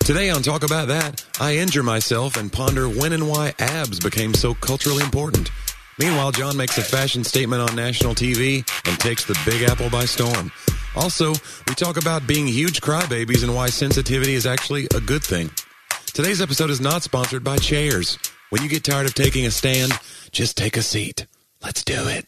Today on Talk About That, I injure myself and ponder when and why abs became so culturally important. Meanwhile, John makes a fashion statement on national TV and takes the Big Apple by storm. Also, we talk about being huge crybabies and why sensitivity is actually a good thing. Today's episode is not sponsored by chairs. When you get tired of taking a stand, just take a seat. Let's do it.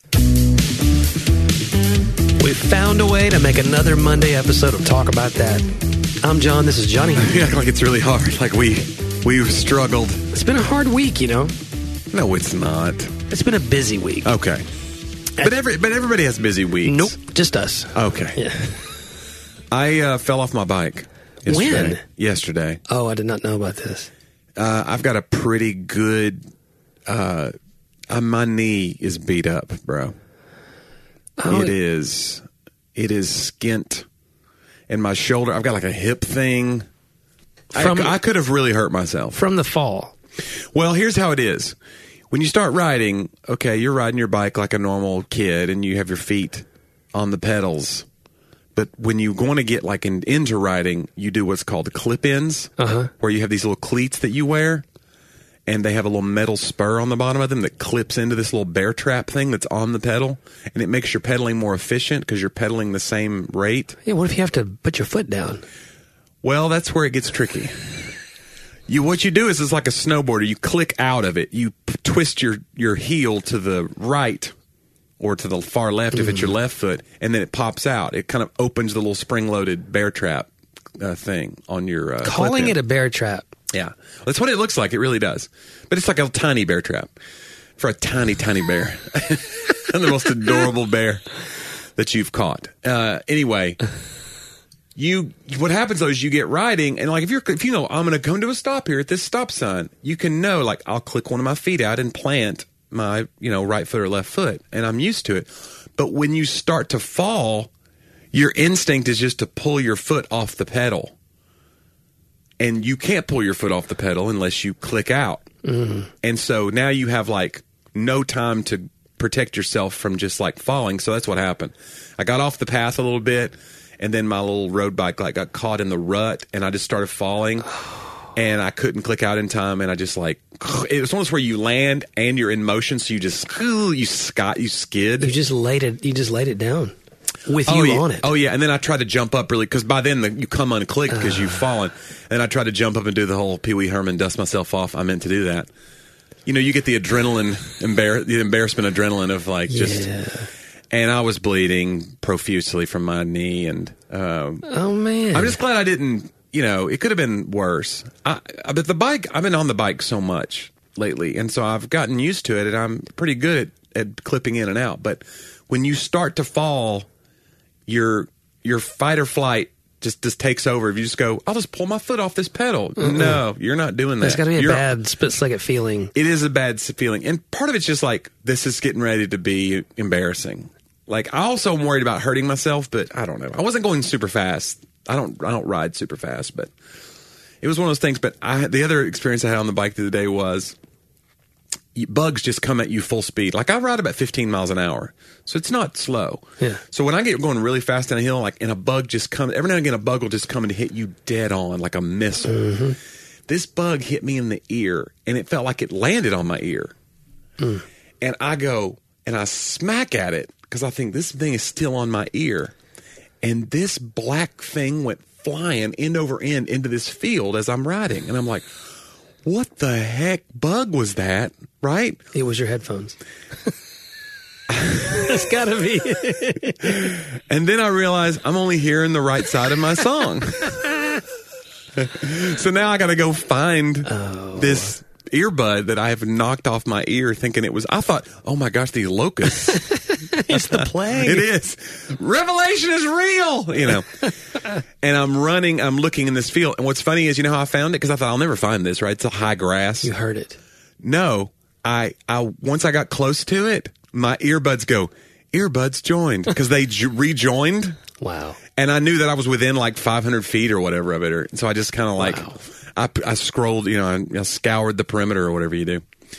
We've found a way to make another Monday episode of Talk About That. I'm John, this is Johnny. You act like it's really hard, like we've struggled. It's been a hard week, you know. No, it's not. It's been a busy week. Okay. But everybody has busy weeks. Nope, just us. Okay. Yeah. I fell off my bike yesterday. When? Yesterday. Oh, I did not know about this. I've got a pretty good... my knee is beat up, bro. Oh, It is skint. And my shoulder, I've got like a hip thing. I could have really hurt myself. From the fall. Well, here's how it is. When you start riding, okay, you're riding your bike like a normal kid and you have your feet on the pedals. But when you want to get like into riding, you do what's called clip-ins, where you have these little cleats that you wear, and they have a little metal spur on the bottom of them that clips into this little bear trap thing that's on the pedal, and it makes your pedaling more efficient because you're pedaling the same rate. Yeah, what if you have to put your foot down? Well, that's where it gets tricky. What you do is it's like a snowboarder. You click out of it. You twist your heel to the right or to the far left if it's your left foot, and then it pops out. It kind of opens the little spring-loaded bear trap thing on your Calling clip-in. it a bear trap. Yeah. That's what it looks like. It really does. But it's like a tiny bear trap for a tiny, tiny bear. And the most adorable bear that you've caught. Anyway, what happens though is you get riding, and like if you know I'm going to come to a stop here at this stop sign, you can know like I'll click one of my feet out and plant my right foot or left foot, and I'm used to it. But when you start to fall, your instinct is just to pull your foot off the pedal. And you can't pull your foot off the pedal unless you click out. Mm-hmm. And so now you have like no time to protect yourself from just like falling. So that's what happened. I got off the path a little bit, and then my little road bike like got caught in the rut, and I just started falling, and I couldn't click out in time, and I just like, it was almost where you land and you're in motion, so you just you skid. You just laid it down. With you on it. Oh, yeah. And then I tried to jump up really, because by then you come unclicked because you've fallen. And I tried to jump up and do the whole Pee Wee Herman, dust myself off. I meant to do that. You get the adrenaline, the embarrassment adrenaline of like just... Yeah. And I was bleeding profusely from my knee. And oh, man. I'm just glad I didn't, it could have been worse. But the bike, I've been on the bike so much lately. And so I've gotten used to it, and I'm pretty good at clipping in and out. But when you start to fall... Your fight or flight just takes over. If you just go, I'll just pull my foot off this pedal. Mm-mm. No, you're not doing that. There's got to be a bad split-second feeling. It is a bad feeling. And part of it's just like, this is getting ready to be embarrassing. Like, I also am worried about hurting myself, but I don't know. I wasn't going super fast. I don't ride super fast, but it was one of those things. But the other experience I had on the bike the other day was bugs just come at you full speed. Like, I ride about 15 miles an hour, so it's not slow. Yeah. So when I get going really fast down a hill, like, and a bug just comes, every now and again a bug will just come and hit you dead on like a missile. Mm-hmm. This bug hit me in the ear, and it felt like it landed on my ear. Mm. And I go, and I smack at it, because I think this thing is still on my ear. And this black thing went flying end over end into this field as I'm riding. And I'm like, what the heck bug was that, right? It was your headphones. It's got to be. And then I realized I'm only hearing the right side of my song. So now I got to go find this earbud that I have knocked off my ear thinking it was, I thought, oh my gosh, these locusts. It's the plague. It is. Revelation is real, And I'm looking in this field. And what's funny is, how I found it? Because I thought, I'll never find this, right? It's a high grass. You heard it. No. Once I got close to it, my earbuds joined. Because they rejoined. Wow. And I knew that I was within like 500 feet or whatever of it. And so I just kind of I scrolled, I scoured the perimeter or whatever you do.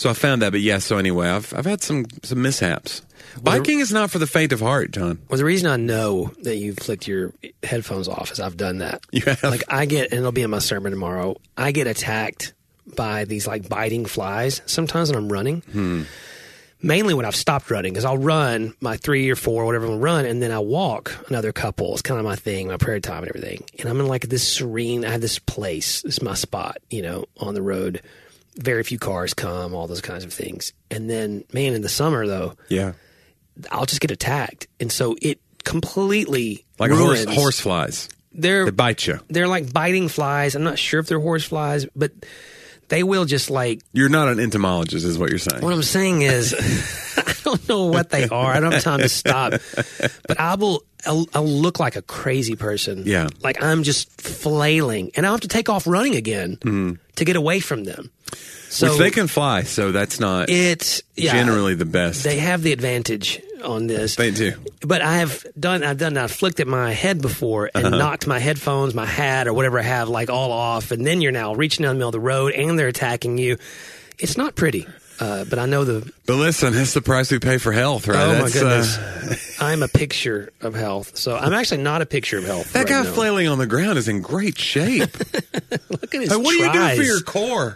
So I found that, but yeah. So anyway, I've had some mishaps. Biking is not for the faint of heart, John. Well, the reason I know that you've flicked your headphones off is I've done that. You have? Like I get, and it'll be in my sermon tomorrow. I get attacked by these like biting flies sometimes when I'm running. Mainly when I've stopped running, because I'll run my 3 or 4, whatever I'm run, and then I walk another couple. It's kind of my thing, my prayer time and everything. And I'm in like this serene, I have this place, this is my spot, you know, on the road. Very few cars come, all those kinds of things. And then, man, in the summer though, Yeah. I'll just get attacked. And so it completely Like ruins. horse flies. They bite you. They're like biting flies. I'm not sure if they're horse flies, but they will just like. You're not an entomologist, is what you're saying. What I'm saying is, I don't know what they are. I don't have time to stop. But I'll look like a crazy person. Yeah. Like I'm just flailing. And I'll have to take off running again to get away from them. So Which they can fly, so that's not generally the best. They have the advantage on this. They do. But I've flicked at my head before and knocked my headphones, my hat, or whatever I have, like all off. And then you're now reaching down the middle of the road and they're attacking you. It's not pretty. But I know But listen, that's the price we pay for health, right? Oh, my goodness. I'm a picture of health. So I'm actually not a picture of health. That guy now. flailing on the ground is in great shape. Look at his What do you do tries. for your core?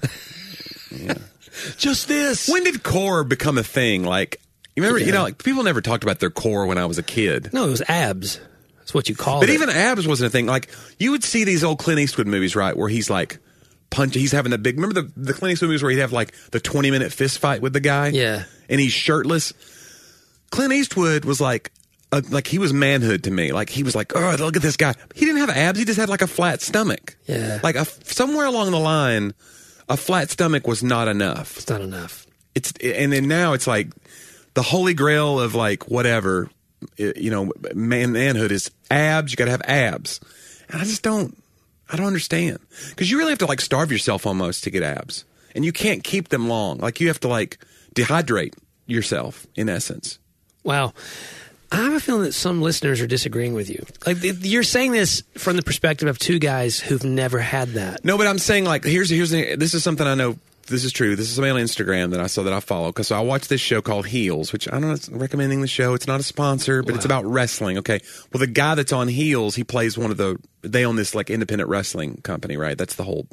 Just this. When did core become a thing? Like, you remember, you know, like people never talked about their core when I was a kid. No, it was abs. That's what you call it. But even abs wasn't a thing. Like, you would see these old Clint Eastwood movies, right, where he's like, he's having the big, remember the Clint Eastwood movies where he'd have like the 20-minute fist fight with the guy? Yeah. And he's shirtless. Clint Eastwood was like he was manhood to me. Like, he was like, oh, look at this guy. He didn't have abs. He just had like a flat stomach. Yeah. Like, somewhere along the line, a flat stomach was not enough. It's not enough. And then now it's like the holy grail of like whatever, you know, manhood is abs. You got to have abs. And I don't understand, because you really have to like starve yourself almost to get abs, and you can't keep them long. Like, you have to like dehydrate yourself in essence. Wow. I have a feeling that some listeners are disagreeing with you. Like, you're saying this from the perspective of two guys who've never had that. No, but I'm saying, like, this is something I know. This is true. This is somebody on Instagram that I saw that I follow, because I watched this show called Heels, which I'm not recommending the show. It's not a sponsor, but it's about wrestling. Okay. Well, the guy that's on Heels, he plays they own this like independent wrestling company, right? That's the whole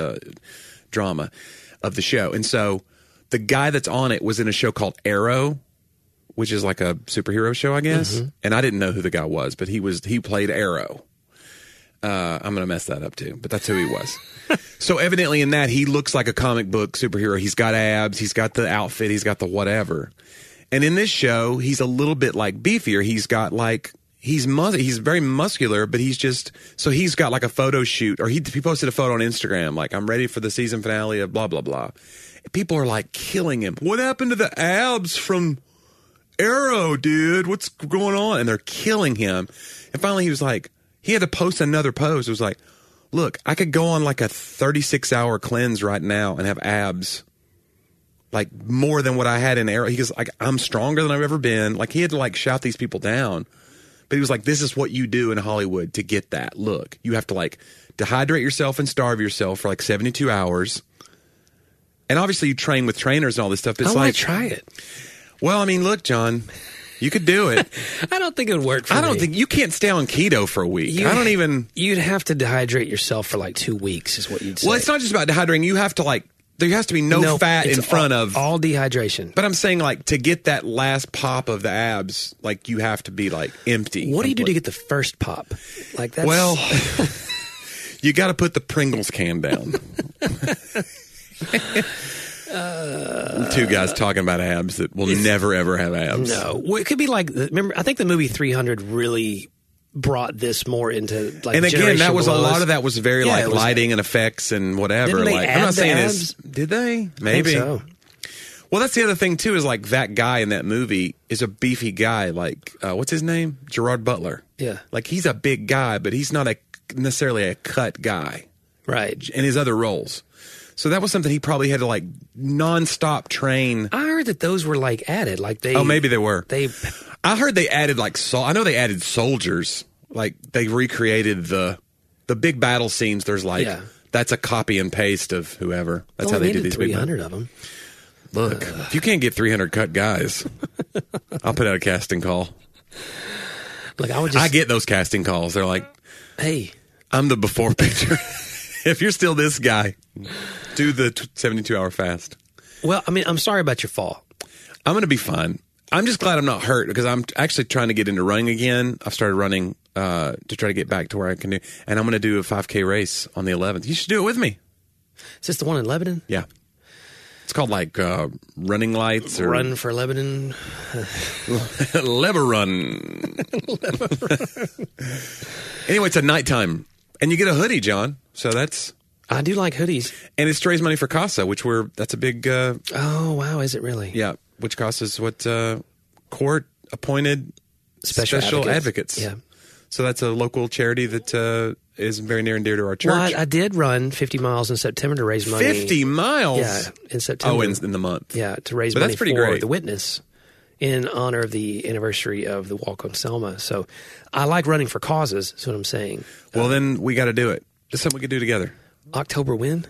drama of the show. And so the guy that's on it was in a show called Arrow, which is like a superhero show, I guess. Mm-hmm. And I didn't know who the guy was, but he played Arrow. I'm going to mess that up too, but that's who he was. So evidently in that, he looks like a comic book superhero. He's got abs. He's got the outfit. He's got the whatever. And in this show, he's a little bit like beefier. He's got like, he's very muscular, but he's got like a photo shoot, or he posted a photo on Instagram, like, I'm ready for the season finale of blah, blah, blah. People are like killing him. What happened to the abs from Arrow, dude? What's going on? And they're killing him. And finally he had to post another post. It was like, look, I could go on like a 36-hour cleanse right now and have abs like more than what I had in Arrow. He goes, like, I'm stronger than I've ever been. Like, he had to like shout these people down. But he was like, this is what you do in Hollywood to get that look. You have to like dehydrate yourself and starve yourself for like 72 hours. And obviously you train with trainers and all this stuff. But it's I want like, to try it. Well, I mean, look, John, you could do it. I don't think it would work for me. I don't think you can't stay on keto for a week. You'd have to dehydrate yourself for like 2 weeks is what you'd say. Well, it's not just about dehydrating. You have to like, there has to be no fat in front of. All dehydration. But I'm saying, like, to get that last pop of the abs, like, you have to be like empty. What do you do to get the first pop? Like that? Well, you got to put the Pringles can down. Two guys talking about abs that will never ever have abs. No, well, it could be like. Remember, I think the movie 300 really brought this more into like. And again, that was blows. a lot of that was very like lighting and effects and whatever. Didn't they like, add I'm not saying abs? Did they? Maybe. I think so. Well, that's the other thing too. Is like that guy in that movie is a beefy guy. Like what's his name? Gerard Butler. Yeah. Like he's a big guy, but he's not necessarily a cut guy. Right. In his other roles. So that was something he probably had to like nonstop train. I heard that those were like added, like they. Oh, maybe they were. I heard they added like I know they added soldiers. Like they recreated the big battle scenes. There's like that's a copy and paste of whoever. That's how they did these 300 of them. Look, if you can't get 300 cut guys, I'll put out a casting call. Look, I get those casting calls. They're like, hey, I'm the before picture. If you're still this guy, do the 72-hour fast. Well, I mean, I'm sorry about your fall. I'm going to be fine. I'm just glad I'm not hurt because I'm actually trying to get into running again. I've started running to try to get back to where I can do. And I'm going to do a 5K race on the 11th. You should do it with me. Is this the one in Lebanon? Yeah. It's called like Running Lights or Run for Lebanon. Lever Run. Anyway, it's a nighttime. And you get a hoodie, John. So that's... I do like hoodies. And it's to raise money for CASA, which that's a big... oh, wow. Is it really? Yeah. Which CASA is what court-appointed special advocates. Yeah. So that's a local charity that is very near and dear to our church. Well, I did run 50 miles in September to raise money. 50 miles? Yeah, in September. Oh, in the month. Yeah, to raise but money that's pretty for great. The Witness in honor of the anniversary of the Walk on Selma. So I like running for causes, is what I'm saying. Well, then we got to do it. It's something we could do together. October when?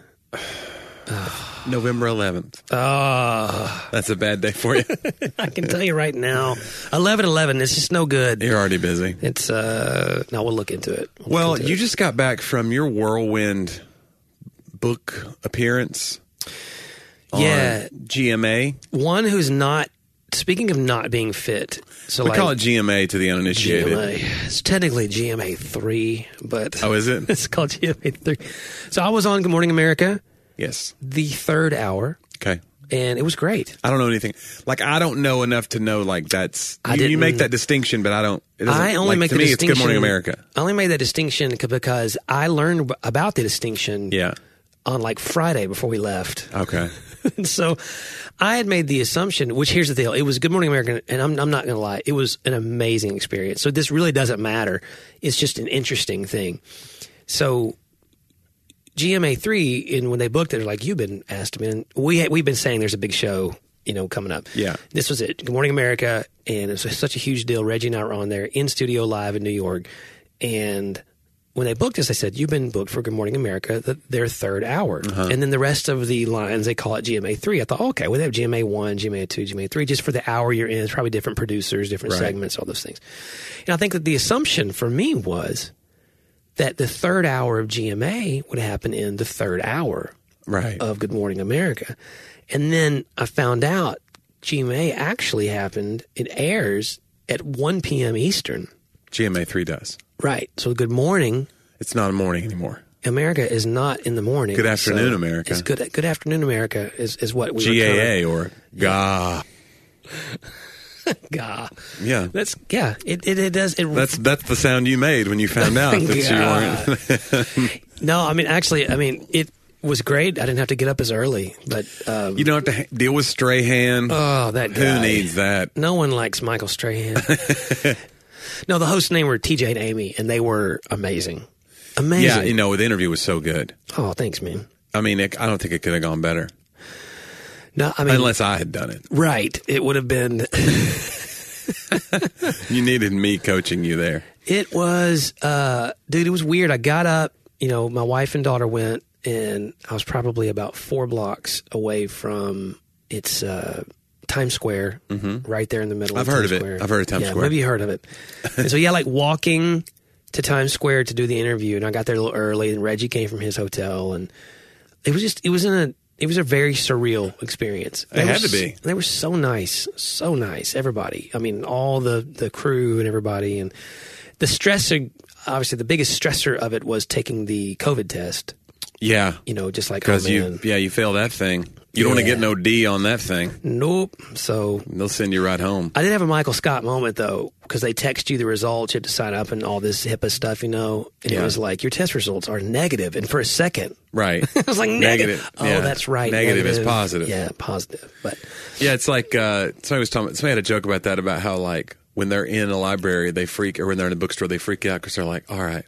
November 11th. Oh. That's a bad day for you. I can tell you right now, 11/11, it's just no good. You're already busy. It's, no, we'll look into it. Well, you just got back from your whirlwind book appearance on GMA. One who's not, speaking of not being fit. So we call it GMA to the uninitiated. GMA. It's technically GMA 3, but... Oh, is it? It's called GMA 3. So I was on Good Morning America. Yes. The third hour. Okay. And it was great. I don't know anything. Like, I don't know enough to know, like, that's... You make that distinction, but I don't... I only make the distinction... To me, it's Good Morning America. I only made that distinction because I learned about the distinction on, like, Friday before we left. Okay. And so I had made the assumption, which here's the deal. It was Good Morning America, and I'm not going to lie. It was an amazing experience. So this really doesn't matter. It's just an interesting thing. So... GMA 3, and when they booked it, they're like, you've been asked to be in. We've been saying there's a big show, coming up. Yeah. This was it. Good Morning America, and it was such a huge deal. Reggie and I were on there in studio live in New York, and when they booked us, they said, you've been booked for Good Morning America, their third hour. Uh-huh. And then the rest of the lines, they call it GMA 3. I thought, okay, well, they have GMA 1, GMA 2, GMA 3, just for the hour you're in. It's probably different producers, different segments, all those things. And I think that the assumption for me was that the third hour of GMA would happen in the third hour of Good Morning America. And then I found out GMA actually happened. It airs at 1 p.m. Eastern. GMA 3 does. Right. So Good Morning. It's not a morning anymore. America is not in the morning. Good Afternoon America. It's Good Afternoon America is what we GAA or GA. Gah. Yeah. It does. That's the sound you made when you found out that you weren't. No, it was great. I didn't have to get up as early, but you don't have to deal with Strahan. Oh, that guy. Who needs that? No one likes Michael Strahan. No, the hosts' name were TJ and Amy, and they were amazing. Amazing. Yeah, the interview was so good. Oh, thanks, man. I mean, I don't think it could have gone better. No, I mean, unless I had done it. Right. It would have been. You needed me coaching you there. It was, dude, it was weird. I got up, my wife and daughter went, and I was probably about 4 blocks away from Times Square, right there in the middle of Times Square. I've heard of Times Square. Maybe you heard of it. And so, like walking to Times Square to do the interview, and I got there a little early, and Reggie came from his hotel, and it was a very surreal experience. It had to be. They were so nice, everybody. I mean, all the crew and everybody. And the stressor, obviously the biggest stressor of it was taking the COVID test. Yeah. Just like, because you fail that thing. You don't want to get no D on that thing. Nope. So they'll send you right home. I did have a Michael Scott moment, though, because they text you the results. You have to sign up and all this HIPAA stuff, and it was like, your test results are negative. And for a second. Right. I was like, negative. Oh, that's right. Negative is positive. Yeah, positive. But yeah, it's like somebody had a joke about that, about how, like, when they're in a library, they freak, or when they're in a bookstore, they freak out because they're like, all right,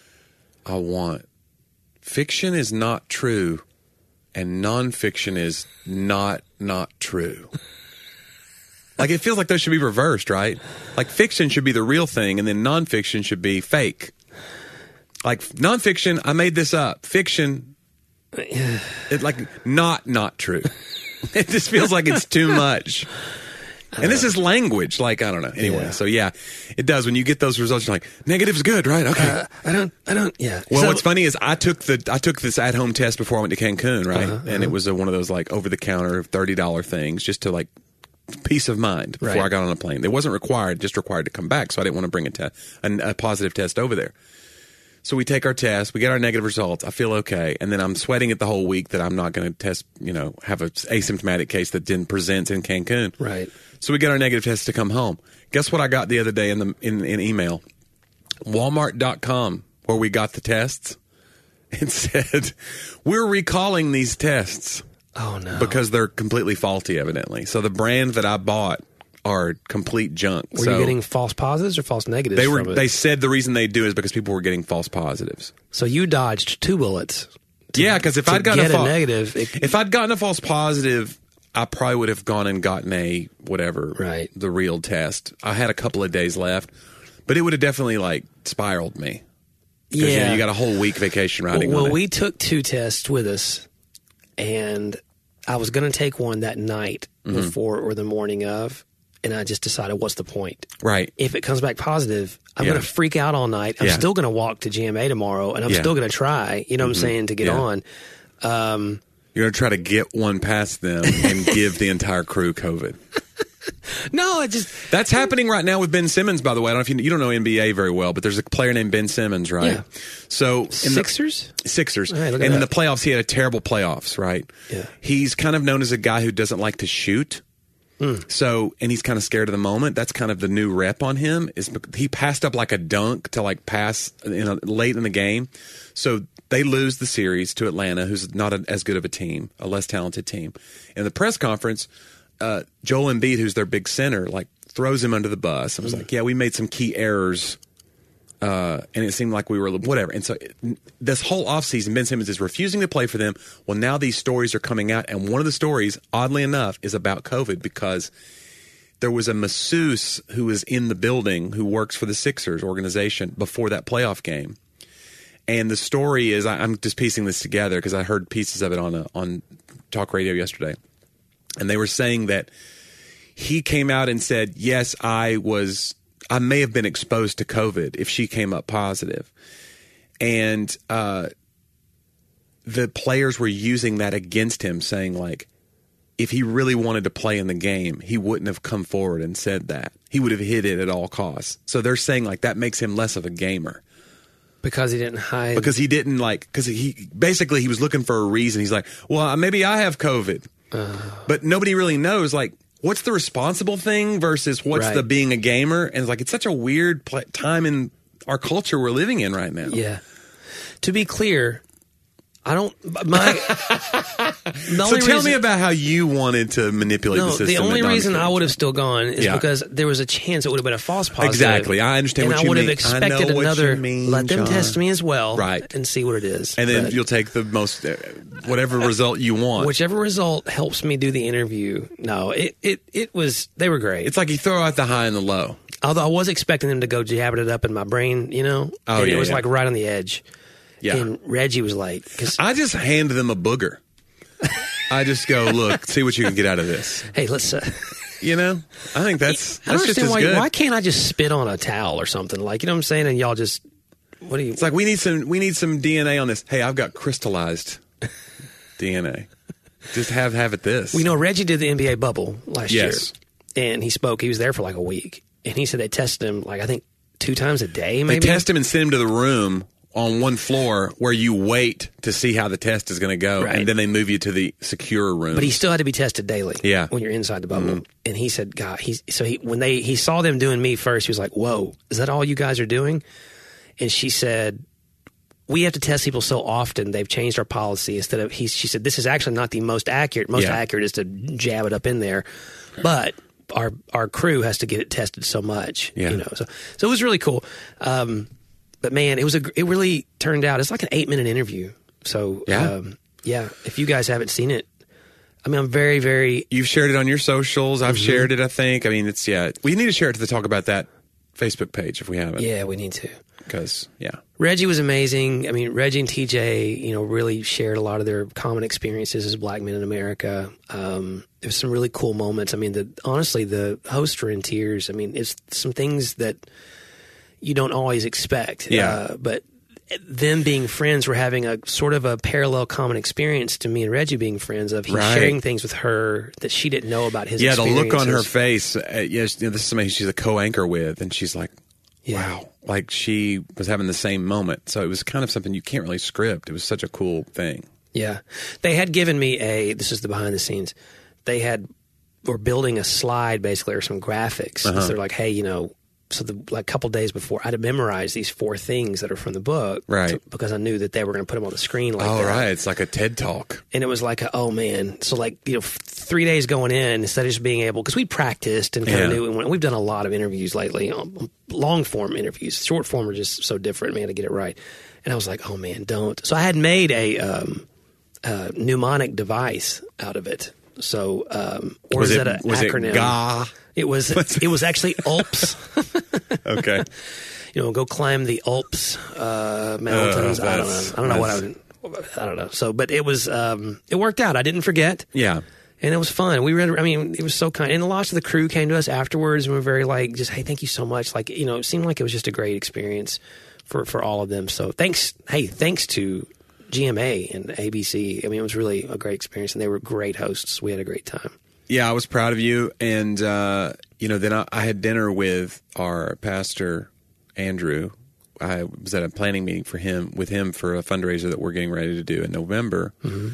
fiction is not true. And nonfiction is not true. Like, it feels like those should be reversed, right? Like, fiction should be the real thing, and then nonfiction should be fake. Like, nonfiction, I made this up. Fiction, it's like not true. It just feels like it's too much. And this is language, like, I don't know. Anyway, so yeah, it does. When you get those results, you're like, negative's good, right? Okay. I don't, yeah. Well, So- what's funny is I took this at-home test before I went to Cancun, right? And it was one of those, like, over-the-counter $30 things just to, like, peace of mind before Right. I got on a plane. It wasn't required, just required to come back, so I didn't want to bring a positive test over there. So we take our test, we get our negative results. I feel okay, and then I'm sweating it the whole week that I'm not going to test, have an asymptomatic case that didn't present in Cancun. Right. So we get our negative test to come home. Guess what I got the other day in email? Walmart.com, where we got the tests. It said, we're recalling these tests Oh, no. because they're completely faulty, evidently. So the brand that I bought are complete junk. Were you getting false positives or false negatives from it? They said the reason they do is because people were getting false positives. So you dodged 2 bullets. Yeah, because if I'd gotten get a negative, if I'd gotten a false positive, I probably would have gone and gotten a whatever, Right. the real test. I had a couple of days left, but it would have definitely like spiraled me. 'Cause, yeah, you got a whole week vacation riding Well, on it. we took 2 tests with us, and I was going to take one that night Mm-hmm. before or the morning of, and I just decided, what's the point? Right. If it comes back positive, I'm Yeah. going to freak out all night. I'm Yeah. still going to walk to GMA tomorrow, and I'm Yeah. still going to try, you know what I'm saying, to get Yeah. on. You're going to try to get one past them and give the entire crew COVID. No, it just That's happening right now with Ben Simmons, by the way. I don't know if you don't know NBA very well, but there's a player named Ben Simmons, right? Yeah. So Sixers? Sixers. Hey, look And at in the that. playoffs, he had a terrible playoffs, right? Yeah. He's kind of known as a guy who doesn't like to shoot. So, and he's kind of scared of the moment. That's kind of the new rep on him. Is he passed up like a dunk to like pass late in the game. So they lose the series to Atlanta, who's not as good of a team, a less talented team. In the press conference, Joel Embiid, who's their big center, like throws him under the bus and was like, yeah, we made some key errors. And it seemed like we were whatever. And so this whole offseason, Ben Simmons is refusing to play for them. Well, now these stories are coming out. And one of the stories, oddly enough, is about COVID because there was a masseuse who was in the building who works for the Sixers organization before that playoff game. And the story is, I'm just piecing this together because I heard pieces of it on talk radio yesterday. And they were saying that he came out and said, yes, I may have been exposed to COVID if she came up positive. And the players were using that against him, saying, like, if he really wanted to play in the game, he wouldn't have come forward and said that. He would have hid it at all costs. So they're saying, like, that makes him less of a gamer. because he didn't hide. Because he didn't, like, because he was looking for a reason. He's like, well, maybe I have COVID. But nobody really knows, like, what's the responsible thing versus what's Right. the being a gamer? And it's like, it's such a weird time in our culture we're living in right now. Yeah. To be clear, I don't. So tell me about how you wanted to manipulate the No, system. the only at reason I non-kids. would have still gone is Yeah. because there was a chance it would have been a false positive. Exactly. I understand and what you I would mean. have I know expected what another. you mean, let them John. test me as well, Right. and see what it is. And then But you'll take the most, whatever result you want. whichever result helps me do the interview. No, it was. They were great. It's like you throw out the high and the low. Although I was expecting them to go jabbing it up in my brain, you know. Oh, and yeah, it was yeah. like right on the edge. Yeah. And Reggie was like, because I just hand them a booger. I just go, look, see what you can get out of this. hey, let's. You know, I think that's I don't just understand as why. good. Why can't I just spit on a towel or something? Like, you know what I'm saying? And y'all just. What do you? It's like we need some DNA on this. Hey, I've got crystallized DNA. Just have it this. We know Reggie did the NBA bubble last Yes. year, and he spoke. He was there for like a week, and he said they tested him like I think 2 times a day. They Maybe test him and send him to the room on one floor where you wait to see how the test is going to go, Right. and then they move you to the secure room. but he still had to be tested daily. Yeah. when you're inside the bubble. And he said, "God, when he saw them doing me first, he was like, whoa, is that all you guys are doing?" And she said, "We have to test people so often. They've changed our policy. Instead of she said, this is actually not the most accurate. Most Yeah. accurate is to jab it up in there, but." Our crew has to get it tested so much, Yeah. you know. So it was really cool. But man, it really turned out. It's like an 8-minute interview. So Yeah. yeah. If you guys haven't seen it, I mean, I'm very, very. You've shared it on your socials. I've Mm-hmm. shared it, I think. I mean, we need to share it to the Talk About That Facebook page if we haven't. Yeah, we need to. because, yeah. Reggie was amazing. I mean, Reggie and TJ, really shared a lot of their common experiences as black men in America. There's some really cool moments. I mean, honestly, the hosts were in tears. I mean, it's some things that you don't always expect. Yeah. But them being friends, we're having a sort of a parallel common experience to me and Reggie being friends of he's sharing things with her that she didn't know about his experiences. The look on her face. Yes, this is somebody she's a co-anchor with, and she's like, wow. Like she was having the same moment. So it was kind of something you can't really script. It was such a cool thing. Yeah. They had given me this is the behind the scenes. Were building a slide basically or some graphics. So they're like, hey, so a couple days before I'd memorized these 4 things that are from the book. Right. Because I knew that they were going to put them on the screen like that. Oh, right. It's like a TED Talk. And it was like, oh man. So 3 days going in, instead of just being able, because we practiced and kind of knew, and we've done a lot of interviews lately, long form interviews. Short form are just so different. We had to get it right. And I was like, oh man, don't. So I had made a mnemonic device out of it. So, or is that an acronym? It GA? It was actually ULPS. Okay. Go climb the ULPS mountains. I don't know. So, but it was it worked out. I didn't forget. Yeah. And it was fun. It was so kind. And lots of the crew came to us afterwards and were very just, hey, thank you so much. It seemed like it was just a great experience for all of them. So thanks to GMA and ABC. I mean, it was really a great experience, and they were great hosts. We had a great time. Yeah, I was proud of you. And, then I had dinner with our pastor, Andrew. I was at a planning meeting with him for a fundraiser that we're getting ready to do in November. Mm-hmm.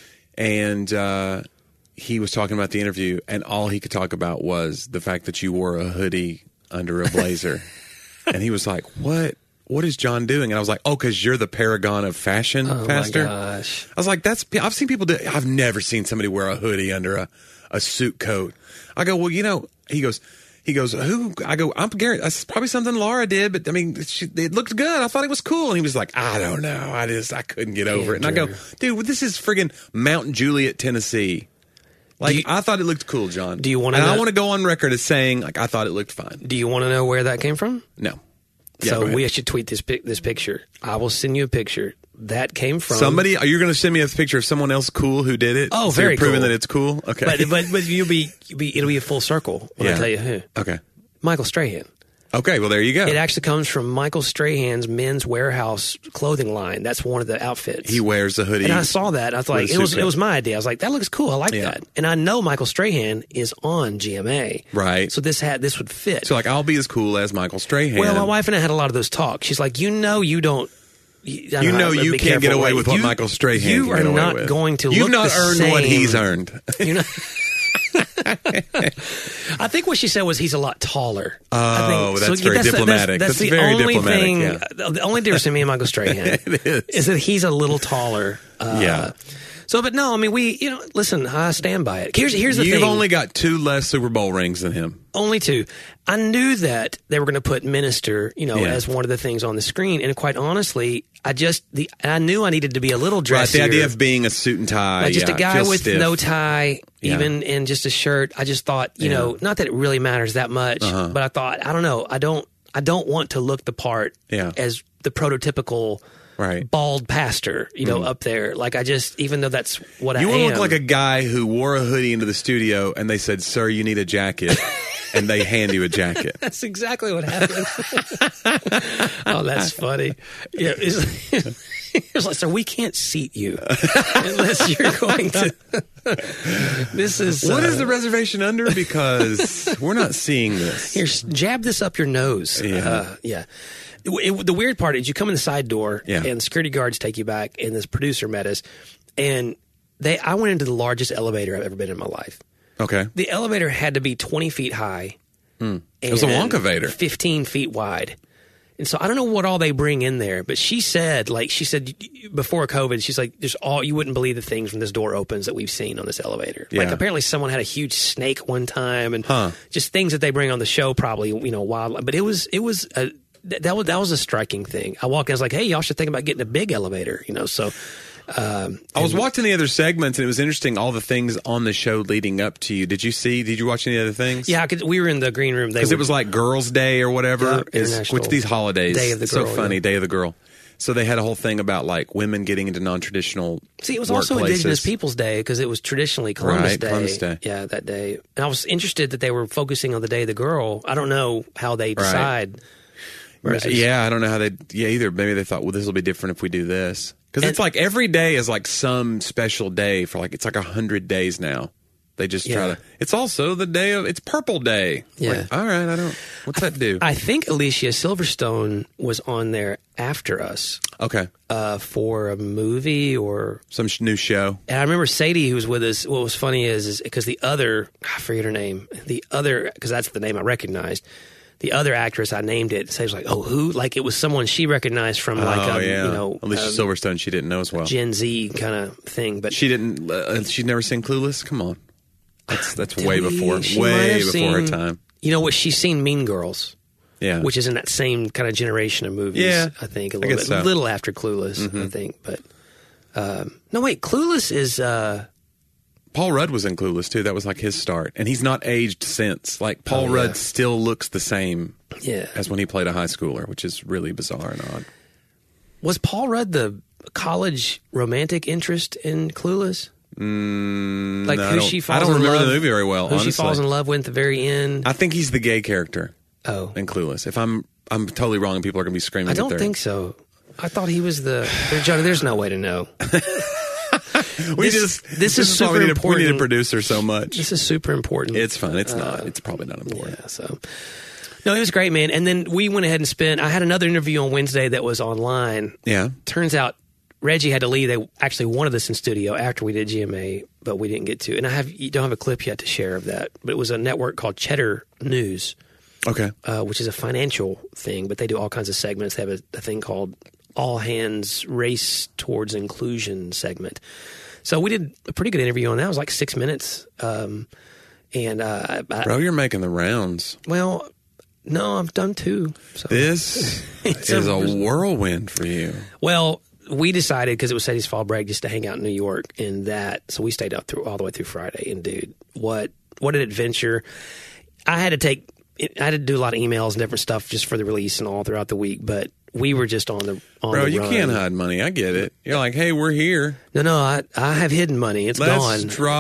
And he was talking about the interview, and all he could talk about was the fact that you wore a hoodie under a blazer. And he was like, what is John doing? And I was like, because you're the paragon of fashion, pastor. Oh, my gosh. I was like, I've seen people do, I've never seen somebody wear a hoodie under a suit coat. I go, well, he goes, who? I go, I'm Garrett. That's probably something Laura did, but I mean, it looked good. I thought it was cool. And he was like, I don't know. I couldn't get over it. And I go, dude, this is friggin' Mount Juliet, Tennessee. I thought it looked cool, John. Do you want to? And I want to go on record as saying, I thought it looked fine. Do you want to know where that came from? No. So we should tweet this picture. I will send you a picture. That came from somebody. Are you going to send me a picture of someone else cool who did it? Oh, so very you're proving cool. that it's cool. Okay, but it'll be a full circle when I tell you who. Okay, Michael Strahan. Okay, well there you go. It actually comes from Michael Strahan's Men's Warehouse clothing line. That's one of the outfits. He wears a hoodie, and I saw that. I was like, it was my idea. I was like, that looks cool. I like that. And I know Michael Strahan is on GMA, right? So this would fit. So I'll be as cool as Michael Strahan. Well, my wife and I had a lot of those talks. She's like, you don't. You can't get away with what Michael Strahan can get away with. You are not going to. You've not earned what he's earned. You're not. I think what she said was he's a lot taller. Oh, that's very diplomatic. That's the very only diplomatic, thing. yeah. The only difference between me and Michael Strahan is that he's a little taller. Yeah. So, but no, I mean, listen, I stand by it. Here's the thing. You've only got 2 less Super Bowl rings than him. Only 2. I knew that they were going to put minister, as one of the things on the screen. And quite honestly, I knew I needed to be a little dressier. Right, the idea of being a suit and tie. Just a guy with stiff. no tie, even, and just a shirt. I just thought, not that it really matters that much, but I thought, I don't know. I don't want to look the part as the prototypical bald pastor, up there. Like even though that's what I am. You want to look like a guy who wore a hoodie into the studio and they said, sir, you need a jacket. And they hand you a jacket. That's exactly what happened. Oh, that's funny. Yeah, it's like, so we can't seat you unless you're going to. This is what is the reservation under? Because we're not seeing this. Here, jab this up your nose. Yeah. The weird part is you come in the side door and security guards take you back, and this producer met us, and I went into the largest elevator I've ever been in my life. Okay. The elevator had to be 20 feet high. It was a Wonkavator. 15 feet wide. And so I don't know what all they bring in there, but she said before COVID, she's like, you wouldn't believe the things when this door opens that we've seen on this elevator. Yeah. Like apparently someone had a huge snake one time and just things that they bring on the show probably, wild. But that was a striking thing. I walked in, I was like, hey, y'all should think about getting a big elevator, so. I was watching the other segments, and it was interesting, all the things on the show leading up to you. Did you watch any other things? Yeah, we were in the green room. Because it was like Girls' Day or whatever. International these holidays. Day of the Girl. So funny, Day of the Girl. So they had a whole thing about like women getting into non-traditional See, it was workplaces. also Indigenous Peoples Day because it was traditionally Columbus Day. Columbus Day. Yeah, that day. And I was interested that they were focusing on the Day of the Girl. I don't know how they decide. Yeah, I don't know how they. Yeah, either. Maybe they thought, well, this will be different if we do this. Because it's like every day is like some special day for like, it's like 100 days now. They just try to. It's also the day of. It's Purple Day. Yeah. Like, all right. I don't. What's that do? I think Alicia Silverstone was on there after us. Okay. For a movie or Some new show. And I remember Sadie, who was with us. What was funny is because the other, I forget her name. The other, because that's the name I recognized. The other actress, I named it. So I was like, oh, who? Like it was someone she recognized from like, you know, Alicia Silverstone. She didn't know as well. Gen Z kind of thing, but she didn't. She'd never seen Clueless. Come on. That's way before her time. You know what? She's seen Mean Girls, which is in that same kind of generation of movies. Yeah, I think a little after Clueless. I think, but no, wait, Clueless is. Paul Rudd was in Clueless too. That was like his start, and he's not aged since. Like Paul Rudd still looks the same, as when he played a high schooler, which is really bizarre and odd. Was Paul Rudd the college romantic interest in Clueless? Like no, who she falls I don't in remember love, the movie very well. Who honestly. she falls in love with at the very end. I think he's the gay character. Oh, in Clueless. If I'm totally wrong, and people are going to be screaming. I don't think so. I thought he was the Johnny. There's no way to know. This is super important. We need a producer so much. This is super important. It's fun. It's not. It's probably not important. Yeah. So. No, it was great, man. And then we went ahead and I had another interview on Wednesday that was online. Yeah. Turns out Reggie had to leave. They actually wanted us in studio after we did GMA, but we didn't get to. And you don't have a clip yet to share of that. But it was a network called Cheddar News. Okay. Which is a financial thing, but they do all kinds of segments. They have a thing called All Hands Race Towards Inclusion segment. So we did a pretty good interview on that. It was like 6 minutes. Bro, you're making the rounds. Well, no, I've done 2. So. This is a whirlwind for you. Well, we decided because it was Sadie's fall break just to hang out in New York so we stayed up all the way through Friday. And dude, what an adventure. I had to do a lot of emails and different stuff just for the release and all throughout the week, but we were just on the Bro, you run. can't hide money. I get it. You're like, hey, we're here. No, I have hidden money. It's gone.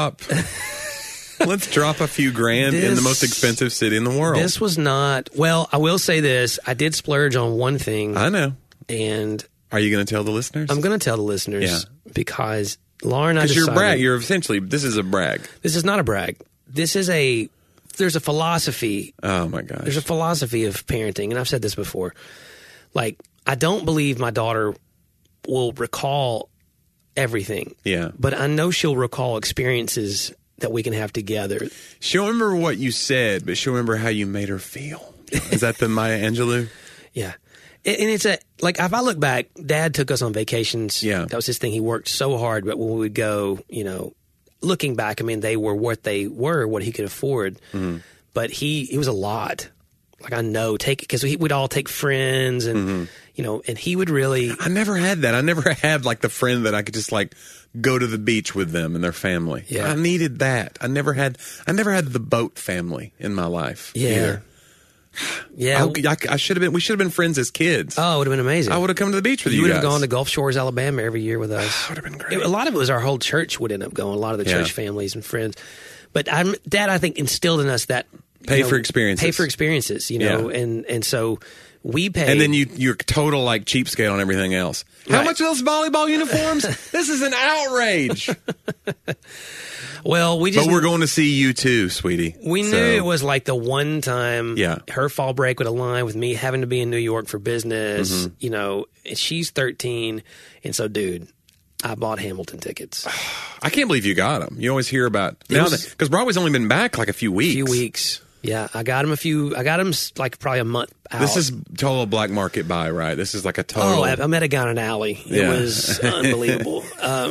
Let's drop a few grand in the most expensive city in the world. This was not. Well, I will say this. I did splurge on one thing. I know. And are you going to tell the listeners? I'm going to tell the listeners because Laura and I decided. Because you're brag. You're essentially, this is a brag. This is not a brag. There's a philosophy. Oh my gosh. There's a philosophy of parenting, and I've said this before. Like, I don't believe my daughter will recall everything. Yeah. But I know she'll recall experiences that we can have together. She'll remember what you said, but she'll remember how you made her feel. Is that the Maya Angelou? Yeah. And it's like, if I look back, Dad took us on vacations. Yeah. That was his thing. He worked so hard, but when we would go, looking back, I mean, they were what they were, what he could afford. Mm-hmm. But it was a lot. Like, I know, because we'd all take friends and, and he would really. I never had that. I never had like the friend that I could just like go to the beach with them and their family. Yeah. I needed that. I never had the boat family in my life. Yeah. Either. Yeah. We should have been friends as kids. Oh, it would have been amazing. I would have come to the beach with you. You would guys. have gone to Gulf Shores, Alabama every year with us. That would have been great. A lot of it was our whole church would end up going, a lot of the church families and friends. But Dad, I think, instilled in us that pay for experiences, and so we pay. And then you're total like cheapskate on everything else. How much are those volleyball uniforms? This is an outrage. Well, but we're going to see you too, sweetie. We knew it was like the one time her fall break would align with me having to be in New York for business. And she's 13. And so, dude, I bought Hamilton tickets. I can't believe you got them. You always hear about now because Broadway's only been back like a few weeks. Yeah, I got them like probably a month out. This is total black market buy, right? This is like a total. Oh, I met a guy in an alley. It was unbelievable.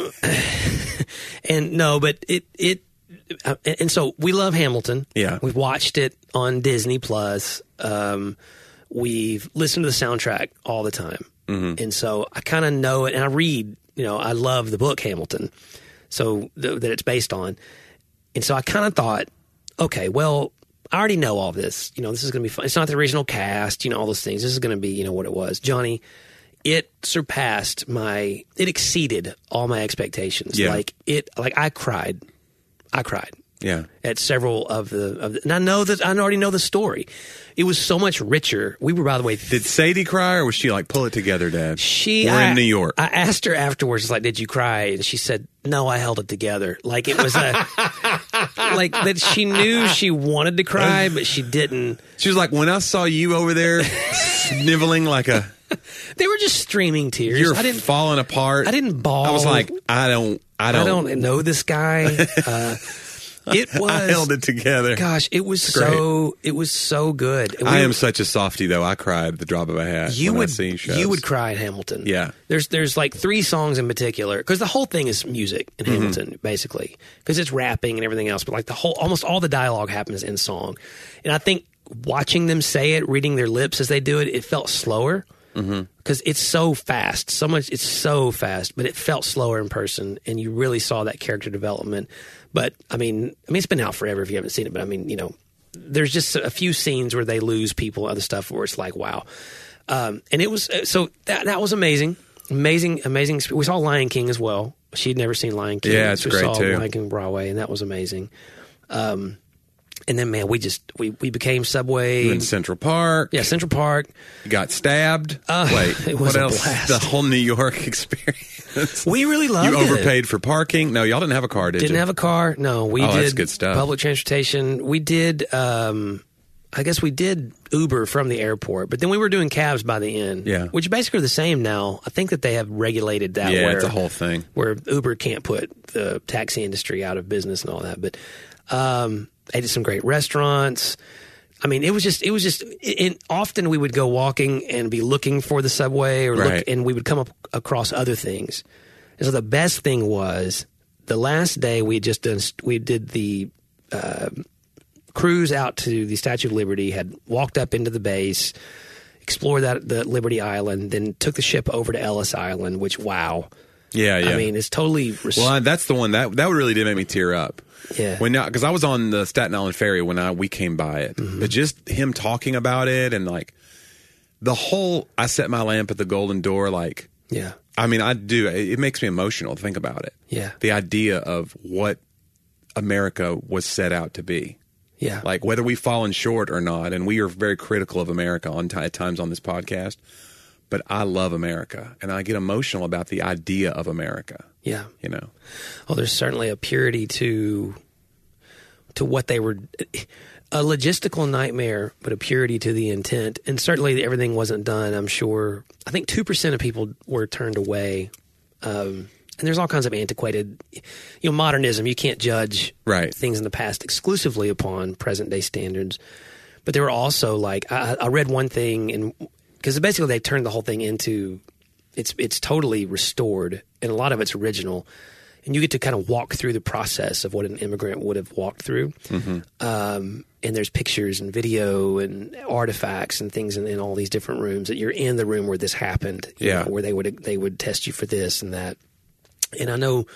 And so we love Hamilton. Yeah. We've watched it on Disney Plus. We've listened to the soundtrack all the time. Mm-hmm. And so I kind of know it, and I read I love the book Hamilton, so that it's based on. And so I kind of thought, okay, well, I already know all this. This is going to be fun. It's not the original cast, all those things. This is going to be, what it was. Johnny, it exceeded all my expectations. Yeah. I cried. Yeah. At several of the, and I know that I already know the story. It was so much richer. We were, by the way. Did Sadie cry, or was she like, pull it together, Dad? We're in New York. I asked her afterwards, like, did you cry? And she said, no, I held it together. Like it was like that she knew she wanted to cry, but she didn't. She was like, when I saw you over there sniveling like a. They were just streaming tears. You're falling apart. I didn't bawl. I was like, I don't know this guy. It was. I held it together. Gosh, it was so good. I am such a softie, though. I cried at the drop of a hat. You would cry at Hamilton. Yeah. There's like 3 songs in particular, because the whole thing is music in Hamilton, basically, because it's rapping and everything else. But like almost all the dialogue happens in song, and I think watching them say it, reading their lips as they do it, it felt slower. Because it's so fast, it's so fast, but it felt slower in person, and you really saw that character development. But I mean, it's been out forever if you haven't seen it. But I mean, there's just a few scenes where they lose people, other stuff where it's like, wow. And it was so that was amazing. We saw Lion King as well. She'd never seen Lion King. Yeah, it's great too. Lion King Broadway, and that was amazing. And then, man, we became Subway. In Central Park. Yeah, Central Park. You got stabbed. Wait, it was what else? Blast. The whole New York experience. We really loved it. You overpaid for parking? No, y'all didn't have a car, did you? Didn't have a car. No, we did. That's good stuff. Public transportation. We did, I guess we did Uber from the airport, but then we were doing cabs by the end. Yeah. Which basically are the same now. I think that they have regulated that. Yeah, it's a whole thing. Where Uber can't put the taxi industry out of business and all that. But, they did some great restaurants. I mean, it was just, and often we would go walking and be looking for the Subway and we would come up across other things. And so the best thing was the last day we did the cruise out to the Statue of Liberty, had walked up into the base, explored the Liberty Island, then took the ship over to Ellis Island, which, wow. Yeah. I mean, it's totally. Well, that's the one that really did make me tear up. Yeah. Because I was on the Staten Island ferry when we came by it, but just him talking about it and like the whole, I set my lamp at the Golden Door, like, yeah. I mean, I do. It makes me emotional to think about it. Yeah. The idea of what America was set out to be. Yeah. Like whether we've fallen short or not, and we are very critical of America at times on this podcast. But I love America, and I get emotional about the idea of America. Yeah. Well, there's certainly a purity to what they were, a logistical nightmare, but a purity to the intent. And certainly everything wasn't done, I'm sure. I think 2% of people were turned away. And there's all kinds of antiquated, modernism. You can't judge things in the past exclusively upon present day standards. But there were also like, I read one thing because basically they turned the whole thing into it's totally restored, and a lot of it's original, and you get to kind of walk through the process of what an immigrant would have walked through. And there's pictures and video and artifacts and things in all these different rooms that you're in the room where this happened. Where they would test you for this and that. And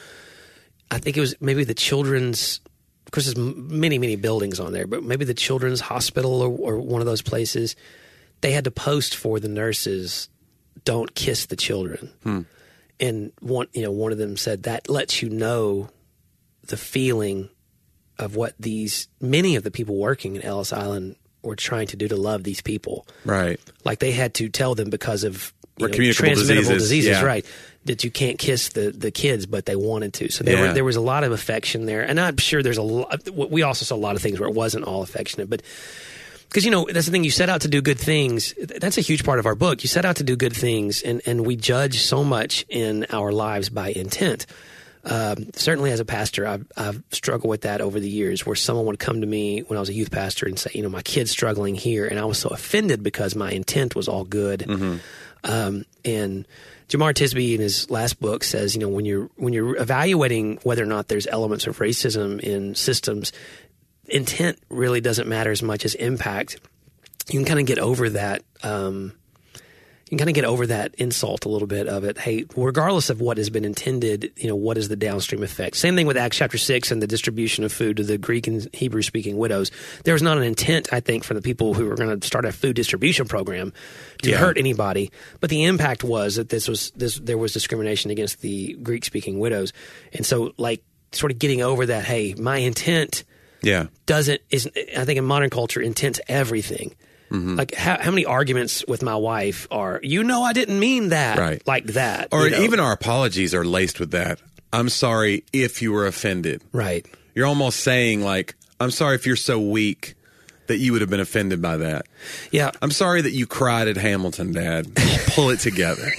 I think it was maybe the children's. Of course, there's many buildings on there, but maybe the children's hospital or one of those places. They had to post for the nurses, "Don't kiss the children." And one of them said that lets you know the feeling of what many of the people working in Ellis Island were trying to do to love these people. Right. Like they had to tell them because of transmittable diseases, right? That you can't kiss the kids, but they wanted to. So there was a lot of affection there, and I'm sure there's a lot. We also saw a lot of things where it wasn't all affectionate, but. Because, that's the thing, you set out to do good things. That's a huge part of our book. You set out to do good things, and we judge so much in our lives by intent. Certainly as a pastor, I've struggled with that over the years, where someone would come to me when I was a youth pastor and say, my kid's struggling here, and I was so offended because my intent was all good. And Jamar Tisby in his last book says, when you're evaluating whether or not there's elements of racism in systems, intent really doesn't matter as much as impact. You can kind of get over that. you kind of get over that insult a little bit of it. Hey, regardless of what has been intended, what is the downstream effect? Same thing with Acts chapter 6 and the distribution of food to the Greek and Hebrew speaking widows. There was not an intent, I think, for the people who were going to start a food distribution program to hurt anybody, but the impact was that there was discrimination against the Greek speaking widows. And so like sort of getting over that, hey, my intent I think in modern culture, intent's everything. Mm-hmm. Like how many arguments with my wife are, I didn't mean that, like that. Or even our apologies are laced with that. I'm sorry if you were offended. Right. You're almost saying like, I'm sorry if you're so weak that you would have been offended by that. Yeah. I'm sorry that you cried at Hamilton, Dad. Pull it together.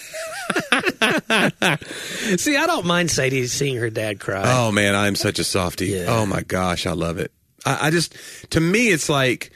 See, I don't mind Sadie seeing her dad cry. Oh, man, I'm such a softie. Yeah. Oh, my gosh, I love it. I just, to me, it's like,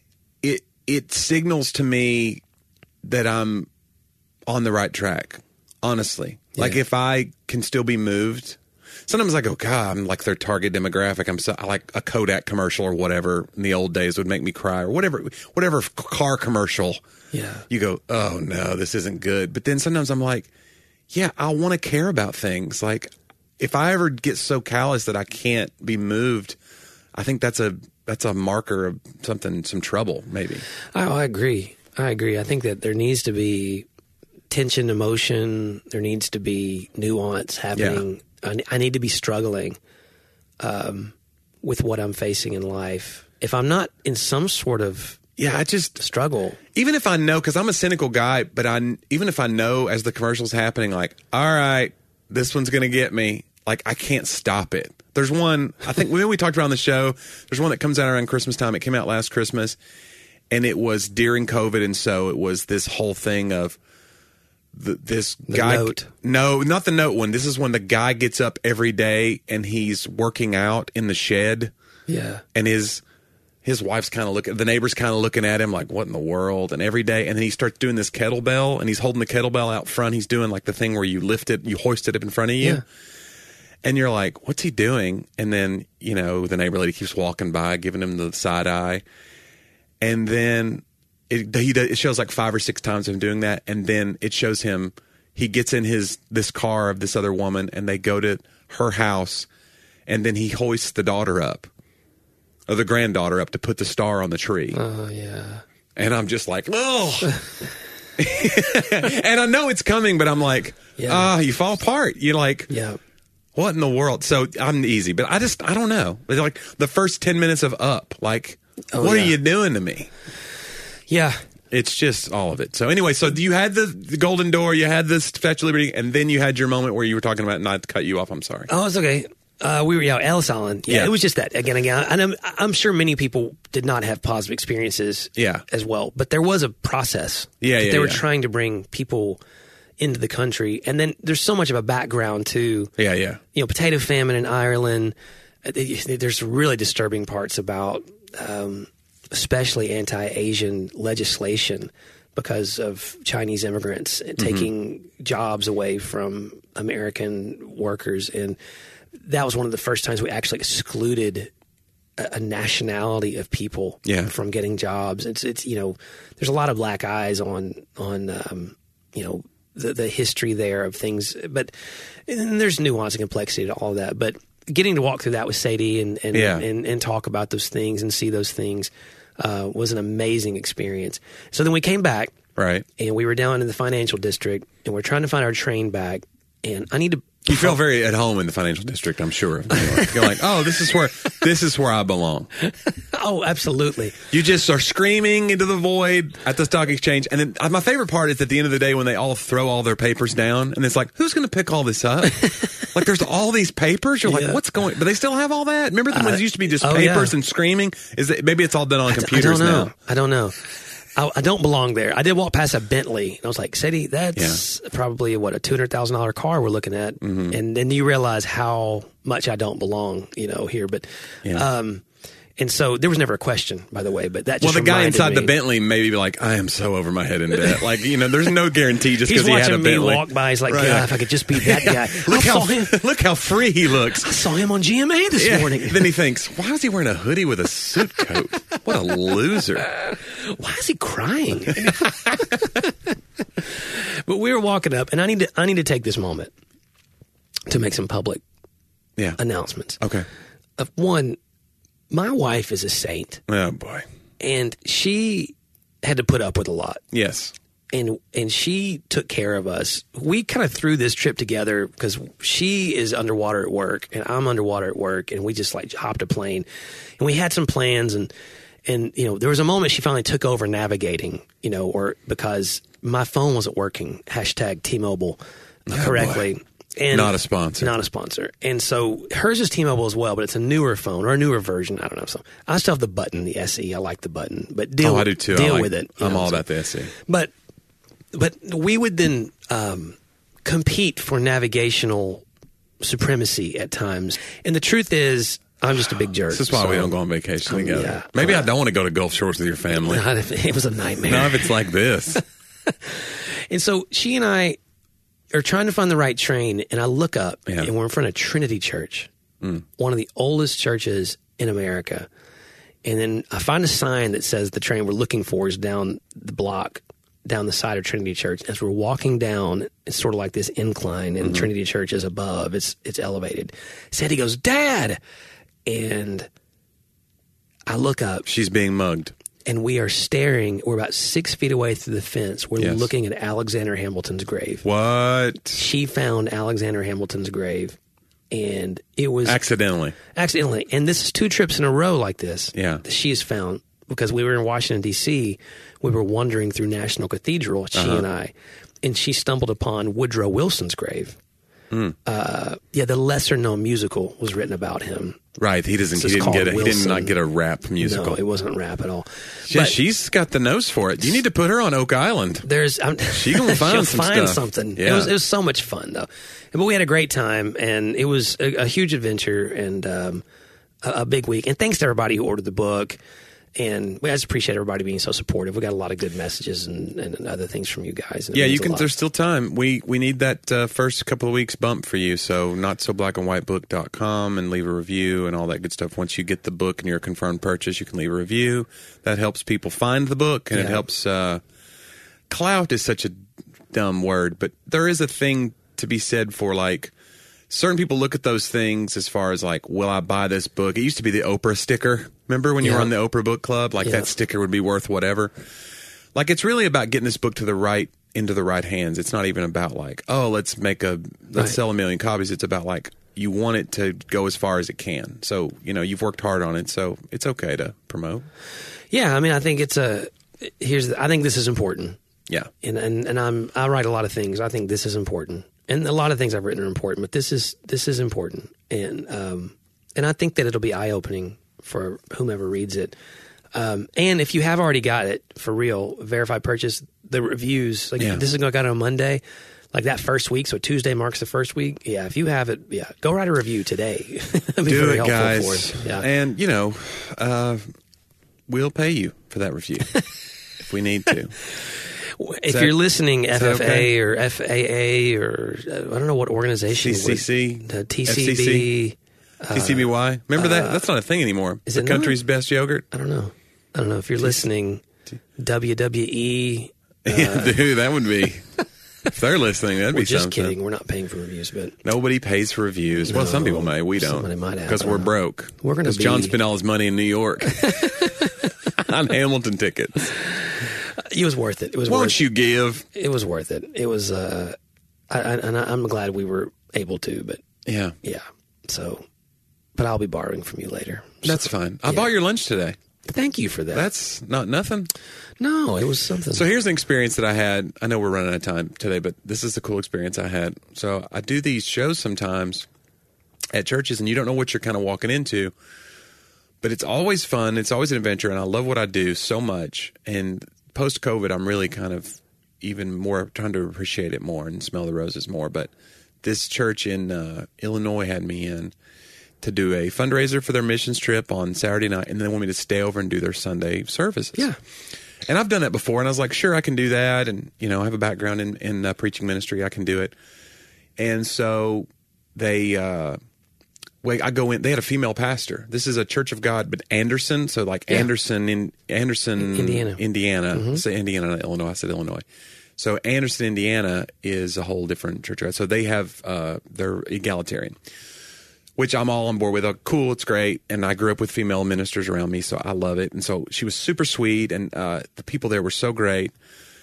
it signals to me that I'm on the right track, honestly. Yeah. Like, if I can still be moved, sometimes I go, God, I'm like their target demographic. I like a Kodak commercial or whatever in the old days would make me cry, or whatever car commercial. Yeah. You go, oh, no, this isn't good. But then sometimes I'm like, yeah, I want to care about things. Like, if I ever get so callous that I can't be moved, I think that's a marker of some trouble, maybe. Oh, I agree. I think that there needs to be tension, emotion. There needs to be nuance happening. Yeah. I need to be struggling with what I'm facing in life. If I'm not in some sort of I just struggle. Even if I know, because I'm a cynical guy, but even if I know as the commercial's happening, like, all right, this one's going to get me, like, I can't stop it. There's one, I think when we talked about on the show, there's one that comes out around Christmas time. It came out last Christmas, and it was during COVID, and so it was this whole thing of this guy. Note. No, not the note one. This is when the guy gets up every day and he's working out in the shed. Yeah. And his wife's kind of the neighbor's kind of looking at him like, what in the world? And every day, and then he starts doing this kettlebell, and he's holding the kettlebell out front. He's doing like the thing where you lift it, you hoist it up in front of you. Yeah. And you're like, what's he doing? And then, the neighbor lady keeps walking by, giving him the side eye. And then it shows like 5 or 6 times of him doing that. And then it shows him, he gets in this car of this other woman, and they go to her house, and then he hoists the daughter up, or the granddaughter up, to put the star on the tree. Oh, yeah. And I'm just like, oh. And I know it's coming, but I'm like, you fall apart. You're like, yeah. What in the world? So I'm easy, but I don't know. It's like the first 10 minutes of Up, like, what are you doing to me? Yeah. It's just all of it. So anyway, so you had the Golden Door, you had the Statue of Liberty, and then you had your moment where you were talking about, not to cut you off, I'm sorry. Oh, it's okay. We were Ellis Island. Yeah, it was just that again. And I'm sure many people did not have positive experiences as well, but there was a process. They were trying to bring people into the country. And then there's so much of a background to, potato famine in Ireland. There's really disturbing parts about, especially anti-Asian legislation because of Chinese immigrants taking jobs away from American workers. And that was one of the first times we actually excluded a nationality of people from getting jobs. It's there's a lot of black eyes on the history there of things, but there's nuance and complexity to all that. But getting to walk through that with Sadie and talk about those things and see those things was an amazing experience. So then we came back, right, and we were down in the financial district, and we're trying to find our train back. And I need to. You feel very at home in the financial district, I'm sure. You're like, oh, this is where I belong. Oh, absolutely. You just are screaming into the void at the stock exchange. And then my favorite part is at the end of the day when they all throw all their papers down, and it's like, who's going to pick all this up? Like, there's all these papers. You're like, what's going? But they still have all that. Remember the ones used to be just papers and screaming? Maybe it's all done on computers now. I don't know. I don't belong there. I did walk past a Bentley, and I was like, Sadie, that's probably, a $200,000 car we're looking at. Mm-hmm. And then you realize how much I don't belong, here. But, and so there was never a question, by the way, but that just the guy inside me. The Bentley maybe be like, I am so over my head in debt. Like, there's no guarantee just because he had a Bentley. He's watching me walk by. He's like, God, if I could just be that guy. Look how free he looks. I saw him on GMA this morning. Then he thinks, why is he wearing a hoodie with a suit coat? What a loser. Why is he crying? But we were walking up, and I need to take this moment to make some public announcements. Okay. One, my wife is a saint. Oh, boy. And she had to put up with a lot. Yes. And she took care of us. We kind of threw this trip together because she is underwater at work and I'm underwater at work, and we just like hopped a plane, and we had some plans, and you know, there was a moment she finally took over navigating, you know, or because my phone wasn't working, hashtag T-Mobile correctly. Boy. And not a sponsor. Not a sponsor. And so hers is T-Mobile as well, but it's a newer phone or a newer version. I don't know. So I still have the button, the SE. I like the button, but I do too. Deal with it. I'm all about the SE. But we would then compete for navigational supremacy at times. And the truth is, I'm just a big jerk. This is why we don't go on vacation together. Yeah. Maybe I don't want to go to Gulf Shores with your family. It was a nightmare. Not if it's like this. And so she and I are trying to find the right train, and I look up, and we're in front of Trinity Church, one of the oldest churches in America. And then I find a sign that says the train we're looking for is down the block, down the side of Trinity Church. As we're walking down, it's sort of like this incline, and Trinity Church is above. It's elevated. Sandy goes, "Dad!" And I look up. She's being mugged. And we are staring. We're about 6 feet away through the fence. We're looking at Alexander Hamilton's grave. What? She found Alexander Hamilton's grave, and it was accidentally. And this is 2 trips in a row like this. Yeah. That she has found, because we were in Washington, D.C. We were wandering through National Cathedral, she and I, and she stumbled upon Woodrow Wilson's grave. The lesser known musical was written about him. Right, he didn't get a rap musical. No, it wasn't rap at all. Yeah, she's got the nose for it. You need to put her on Oak Island. She gonna find something. Yeah. It was so much fun though. But we had a great time, and it was a huge adventure and a big week. And thanks to everybody who ordered the book. And I just appreciate everybody being so supportive. We got a lot of good messages and other things from you guys. And you can. There's still time. We need that first couple of weeks bump for you. So notsoblackandwhitebook.com and leave a review and all that good stuff. Once you get the book and you're a confirmed purchase, you can leave a review. That helps people find the book, and it helps. Clout is such a dumb word, but there is a thing to be said for like. Certain people look at those things as far as like, will I buy this book? It used to be the Oprah sticker. Remember when you were on the Oprah book club? Like that sticker would be worth whatever. Like it's really about getting this book into the right hands. It's not even about like, oh, let's sell 1 million copies. It's about like you want it to go as far as it can. So, you know, you've worked hard on it, so it's okay to promote. Yeah, I mean, I think I think this is important. Yeah. And I write a lot of things. I think this is important. And a lot of things I've written are important, but this is important, and I think that it'll be eye opening for whomever reads it. And if you have already got it for real, verified purchase, the reviews this is going to go out on Monday, like that first week. So Tuesday marks the first week. Yeah, if you have it, go write a review today. That'd be Do very it, helpful guys. for us. Yeah. And you know, we'll pay you for that review if we need to. If you're listening, FFA or FAA or I don't know what organization. CCC, TCB, TCBY. Remember that? That's not a thing anymore. Is the it country's not? best yogurt. I don't know. If you're listening, WWE. Yeah, dude, that would be. If they're listening, that'd be just something. kidding. We're not paying for reviews, but nobody pays for reviews. Well, some people may. We don't. Somebody might have. Because we're broke. We're going to be. John spent all his money in New York on Hamilton tickets. It was worth it. Won't you give? It was worth it. It was, I'm glad we were able to, but yeah. So, but I'll be borrowing from you later. That's fine. I bought your lunch today. Thank you for that. That's not nothing. No, it was something. So here's an experience that I had. I know we're running out of time today, but this is the cool experience I had. So I do these shows sometimes at churches, and you don't know what you're kind of walking into, but it's always fun. It's always an adventure, and I love what I do so much. And post-COVID, I'm really kind of even more trying to appreciate it more and smell the roses more. But this church in Illinois had me in to do a fundraiser for their missions trip on Saturday night, and they want me to stay over and do their Sunday services. Yeah. And I've done that before, and I was like, sure, I can do that. And, you know, I have a background in preaching ministry. I can do it. And so I go in. They had a female pastor. This is a Church of God, but Anderson. So like Anderson, Indiana. Mm-hmm. Say Indiana, Illinois. I said Illinois. So Anderson, Indiana is a whole different church. Right? So they have, they're egalitarian, which I'm all on board with. Cool, it's great. And I grew up with female ministers around me, so I love it. And so she was super sweet, and the people there were so great.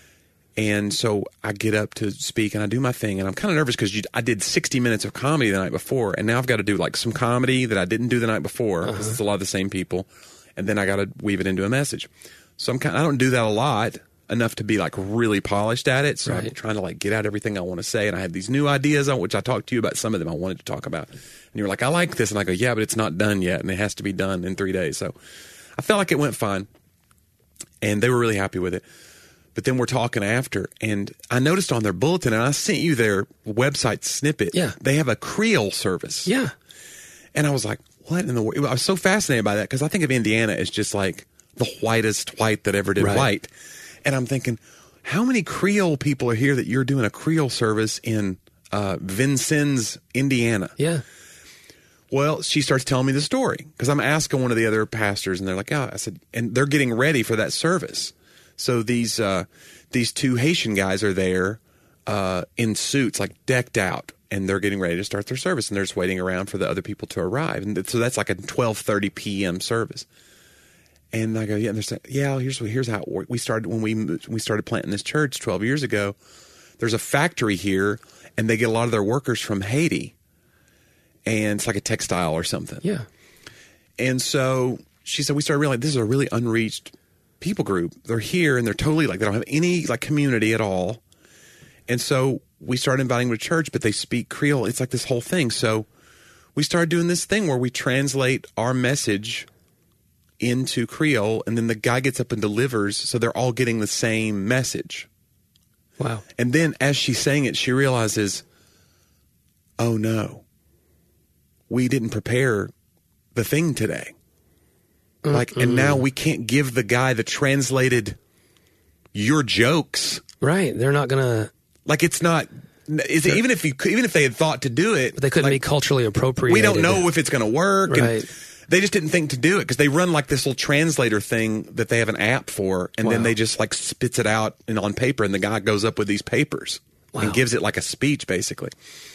And so I get up to speak, and I do my thing, and I'm kind of nervous because I did 60 minutes of comedy the night before, and now I've got to do like some comedy that I didn't do the night before because it's a lot of the same people, and then I got to weave it into a message. So I don't do that a lot, enough to be like really polished at it. So I'm trying to like get out everything I want to say. And I had these new ideas on which I talked to you about. Some of them I wanted to talk about. And you were like, I like this. And I go, yeah, but it's not done yet. And it has to be done in 3 days. So I felt like it went fine. And they were really happy with it. But then we're talking after. And I noticed on their bulletin, and I sent you their website snippet. Yeah. They have a Creole service. Yeah. And I was like, what in the world? I was so fascinated by that because I think of Indiana as just like the whitest white that ever did white. And I'm thinking, how many Creole people are here that you're doing a Creole service in Vincennes, Indiana? Yeah. Well, she starts telling me the story because I'm asking one of the other pastors, and they're like, "Yeah," I said, and they're getting ready for that service. So these two Haitian guys are there in suits, like decked out, and they're getting ready to start their service, and they're just waiting around for the other people to arrive. And so that's like a 12:30 p.m. service. And I go, yeah. And they're saying, yeah. Here's how it worked. We started when we started planting this church 12 years ago. There's a factory here, and they get a lot of their workers from Haiti, and it's like a textile or something. Yeah. And so she said, we started realizing this is a really unreached people group. They're here, and they're totally like they don't have any like community at all. And so we started inviting them to church, but they speak Creole. It's like this whole thing. So we started doing this thing where we translate our message into Creole, and then the guy gets up and delivers, so they're all getting the same message. Wow. And then as she's saying it, she realizes, oh no, we didn't prepare the thing today. And now we can't give the guy the translated your jokes. Right. They're not going to. Like it's not. Even if they had thought to do it, but they couldn't be culturally appropriated. We don't know if it's going to work. Right. And they just didn't think to do it because they run like this little translator thing that they have an app for, and then they just like spits it out on paper, and the guy goes up with these papers and gives it like a speech, basically.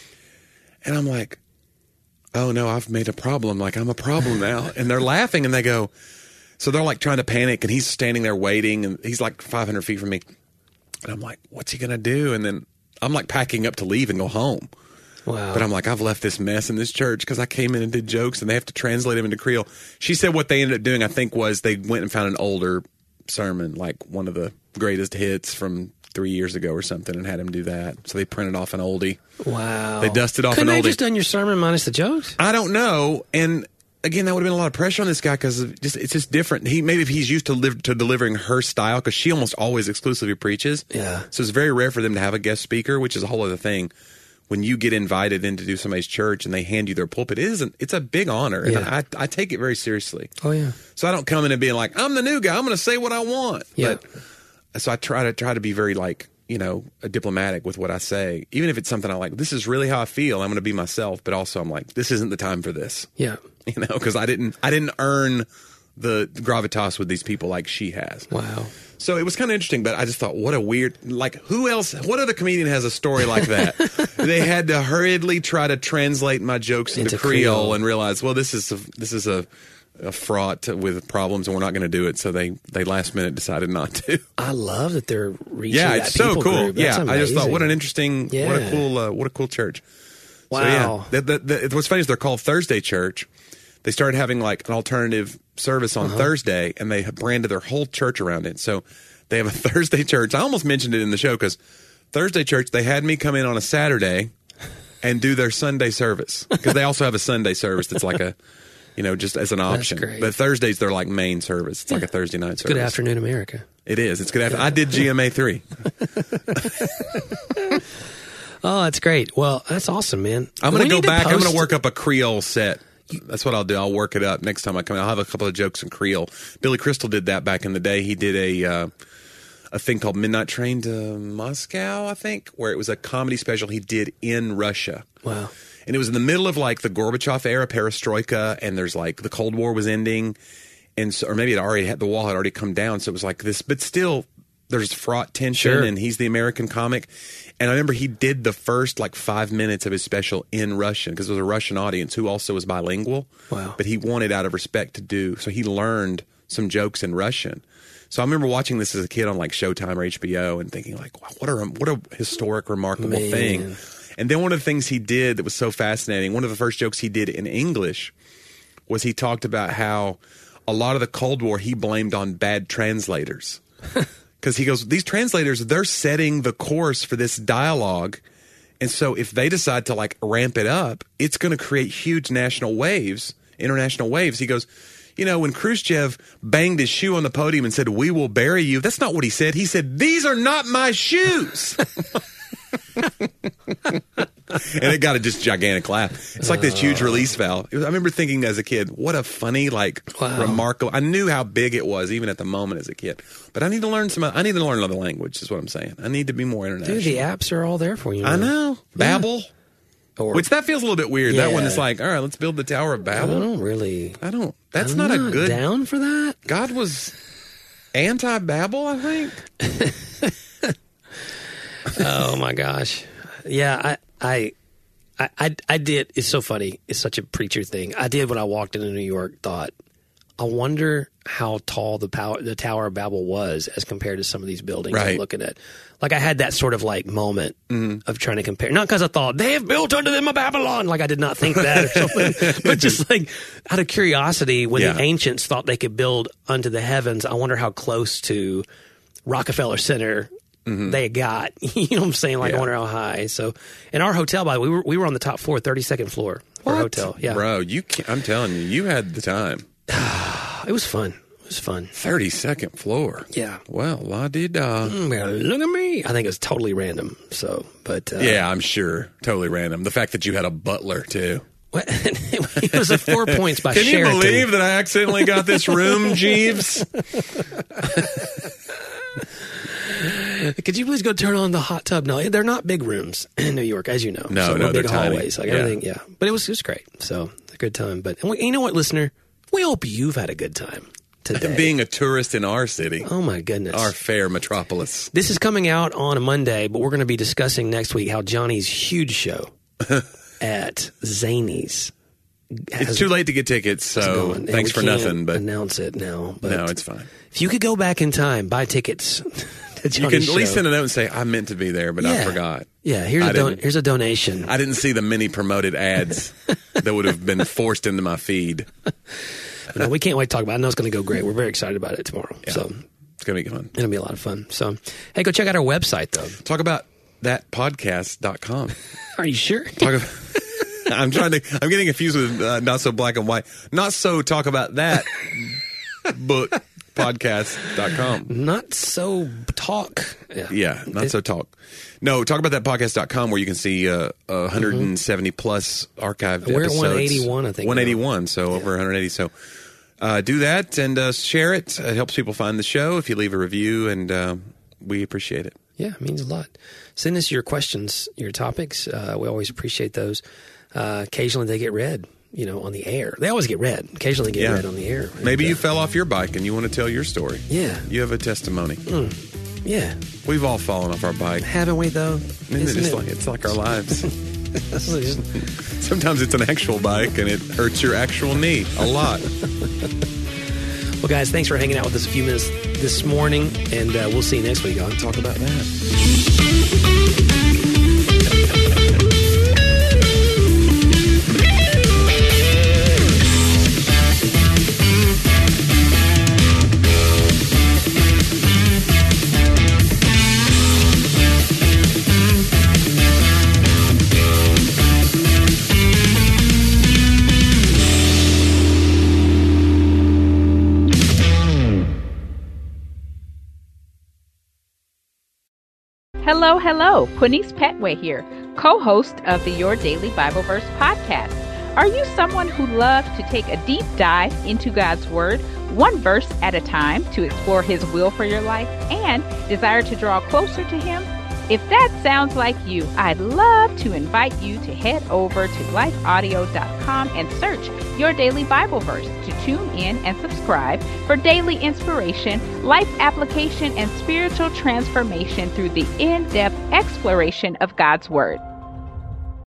And I'm like, oh no, I've made a problem. Like I'm a problem now. And they're laughing, and they go, so they're like trying to panic, and he's standing there waiting, and he's like 500 feet from me. And I'm like, what's he going to do? And then I'm like packing up to leave and go home. Wow. But I'm like, I've left this mess in this church because I came in and did jokes, and they have to translate them into Creole. She said what they ended up doing, I think, was they went and found an older sermon, like one of the greatest hits from 3 years ago or something, and had him do that. So they printed off an oldie. Wow. They dusted off Couldn't an oldie. they just done your sermon minus the jokes? I don't know. And again, that would have been a lot of pressure on this guy because it's just different. Maybe if he's used to delivering her style, because she almost always exclusively preaches. Yeah. So it's very rare for them to have a guest speaker, which is a whole other thing. When you get invited in to do somebody's church and they hand you their pulpit, it's a big honor. And I take it very seriously. Oh, yeah. So I don't come in and being like, I'm the new guy, I'm going to say what I want. Yeah. But, so I try to be very like, diplomatic with what I say. Even if it's something I like, this is really how I feel. I'm going to be myself. But also I'm like, this isn't the time for this. Yeah. Because I didn't earn the gravitas with these people like she has. Wow. So it was kind of interesting, but I just thought, what a weird, like, what other comedian has a story like that? They had to hurriedly try to translate my jokes into Creole and realize, well, this is a fraught with problems, and we're not going to do it. So they last minute decided not to. I love that they're reaching that it's so people cool. group. That's I just thought, amazing. what an interesting, what a cool church. Wow. So what's funny is they're called Thursday Church. They started having like an alternative service on Thursday, and they branded their whole church around it. So they have a Thursday church. I almost mentioned it in the show because Thursday church, they had me come in on a Saturday and do their Sunday service, because they also have a Sunday service that's like a, just as an option. That's great. But Thursdays, they're like main service. It's like a Thursday night service. Good Afternoon America. It is. It's good. I did GMA 3. Oh, that's great. Well, that's awesome, man. I'm going to go back. I'm going to work up a Creole set. That's what I'll do. I'll work it up next time I come in. I'll have a couple of jokes in Creole. Billy Crystal did that back in the day. He did a thing called Midnight Train to Moscow, I think, where it was a comedy special he did in Russia. Wow. And it was in the middle of like the Gorbachev era, perestroika, and there's like the Cold War was ending, and so, or maybe the wall had already come down, so it was like this, but still there's fraught tension, Sure. and he's the American comic. And I remember he did the first 5 minutes of his special in Russian because it was a Russian audience who also was bilingual. Wow. But he wanted out of respect to do, so he learned some jokes in Russian. So I remember watching this as a kid on Showtime or HBO and thinking wow, what a historic, remarkable thing. And then one of the things he did that was so fascinating, one of the first jokes he did in English was he talked about how a lot of the Cold War he blamed on bad translators. Because he goes, these translators, they're setting the course for this dialogue. And so if they decide to ramp it up, it's going to create huge international waves. He goes, when Khrushchev banged his shoe on the podium and said, "We will bury you," that's not what he said. He said, "These are not my shoes." And it got a just gigantic laugh. It's like this huge release valve. I remember thinking as a kid, what a funny, remarkable. I knew how big it was even at the moment as a kid. But I need to learn another language is what I'm saying. I need to be more international. Dude, the apps are all there for you. I know. Yeah. Babbel. Or, Which that feels a little bit weird. Yeah. That one is all right, let's build the Tower of Babel. That's I'm not a good. Down for that? God was anti-Babel, I think. Oh my gosh. Yeah, I did. It's so funny. It's such a preacher thing. I did when I walked into New York, thought, I wonder how tall the Tower of Babel was as compared to some of these buildings I'm looking at. I had that sort of moment of trying to compare. Not because I thought, they have built unto them a Babylon. I did not think that or something. But just out of curiosity, when the ancients thought they could build unto the heavens, I wonder how close to Rockefeller Center they got. You know what I'm saying? I wonder how high. So, in our hotel, by the way, we were on the top floor, 32nd floor for a hotel. Yeah, bro, I'm telling you, you had the time. It was fun. It was fun. 32nd floor. Yeah. Well, la-di-da. Look at me. I think it was totally random. So, but yeah, I'm sure, totally random. The fact that you had a butler too. It was 4 points by Can Sheraton. you believe that I accidentally got this room, Jeeves? Could you please go turn on the hot tub? No, they're not big rooms in New York, as you know. No, they're they're big tiny. hallways. Everything, yeah. But it was great. So, it's a good time. But you know what, listener? We hope you've had a good time today. Being a tourist in our city. Oh, my goodness. Our fair metropolis. This is coming out on a Monday, but we're going to be discussing next week how Johnny's huge show at Zany's. It's too late to get tickets, so thanks for nothing. But announce it now. But no, it's fine. If you could go back in time, buy tickets to Johnny's You can at show. least send a note and say, I meant to be there, but I forgot. Yeah, here's a donation. I didn't see the many promoted ads that would have been forced into my feed. No, we can't wait to talk about it. I know it's going to go great. We're very excited about it tomorrow. Yeah, so it's going to be fun. It'll be a lot of fun. So, hey, go check out our website, though. Talk about thatpodcast.com. Are you sure? I'm getting confused with Not So Black and White. Not so talk about that book podcast.com. Not so talk. Yeah, not so talk. No, talk about that podcast.com where you can see 170 plus archived We're episodes. We're at 181, I think. 181, so over 180. So do that and share it. It helps people find the show if you leave a review, and we appreciate it. Yeah, it means a lot. Send us your questions, your topics. We always appreciate those. Occasionally they get read, on the air. They always get read. Occasionally get read on the air. Maybe you fell off your bike and you want to tell your story. Yeah. You have a testimony. Yeah. We've all fallen off our bike. Haven't we, though? It's like our lives. Sometimes it's an actual bike and it hurts your actual knee a lot. Well, guys, thanks for hanging out with us a few minutes this morning, and we'll see you next week. I'll talk about that. Hello, Quinice Petway here, co-host of the Your Daily Bible Verse podcast. Are you someone who loves to take a deep dive into God's Word, one verse at a time, to explore His will for your life and desire to draw closer to Him? If that sounds like you, I'd love to invite you to head over to lifeaudio.com and search Your Daily Bible Verse to tune in and subscribe for daily inspiration, life application, and spiritual transformation through the in-depth exploration of God's Word.